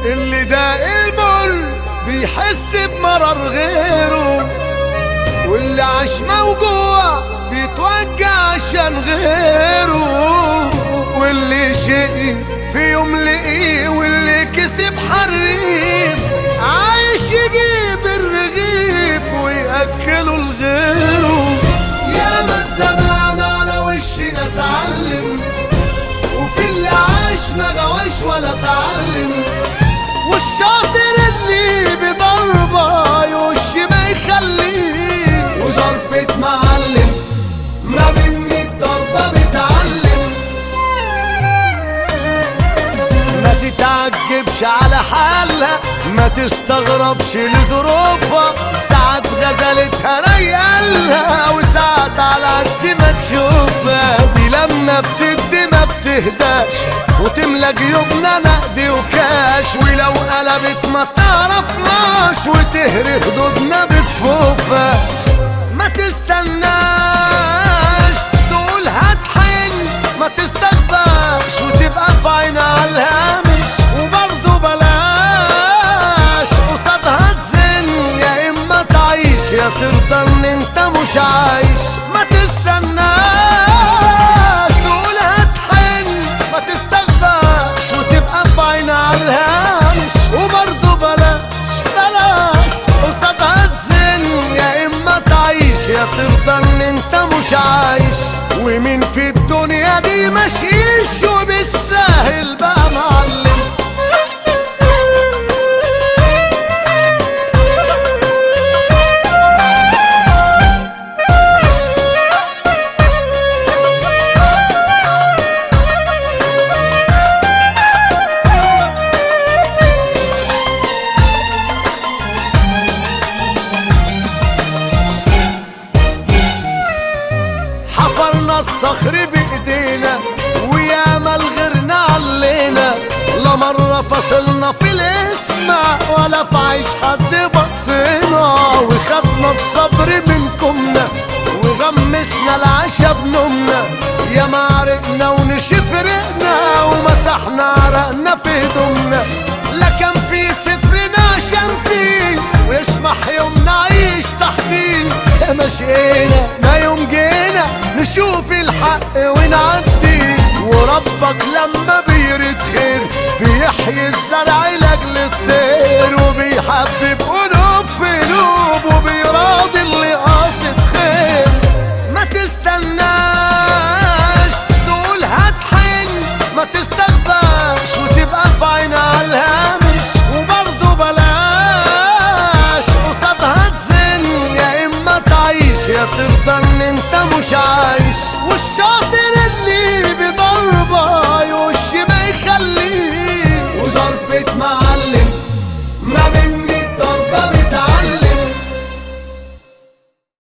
اللي داق المر بيحس بمرر غيره، واللي عاش موجوع بيتوجع عشان غيره، واللي شقي في يوم لقيه، واللي كسب حريف عايش يجيب الرغيف ويأكله لغيره. يا ما سمعنا على وش ناس علم، وفي اللي عاش ما غواش ولا تعلم، والشاطر اللي بضربة يوش ما يخليه، وضربة معلم ما مني الضربة بتعلم. ما تتعجبش على حالها، ما تستغربش لظروفها، ساعات غزلتها ريالها وساعات على عكس ما تشوفها. دي لما بتدي ما بتهداش، وتملى جيوبنا نقد وكاش، ولو قلبت ما تعرفناش، وتهري خدودنا بكفوفها. ما تستناش تقول هتحن، ما تستغباش وتبقى في عينها على الهامش، وبرضه بلاش قصادها تزن، يا اما تعيش يا ترضى ان انت مش عايش. ما تستناش تقول هتحن، ما تستغباش وتبقى في عينها على الهامش، وبرضه بلاش قصادها تزن، يا اما تعيش يا ترضى ان انت مش عايش. ومين في الدنيا دي مشيش وبالساهل بقى معلم. حفرنا الصخر بايدينا وياما الغيرنا علينا، لا مرة فصلنا في الاسمع ولا في عيش حد بصينا، وخدنا الصبر من كمنا وغمسنا العشا بنومنا، يا ما عرقنا ونشف رقنا ومسحنا عرقنا في هدومنا. لا كان في سفرنا عشان فيه ويسمح يوم نعيش تحتيه، يا ما شقينا ما يوم جينا نشوف الحق ونعدي. وربك لما بيرد خير بيحيي الزرع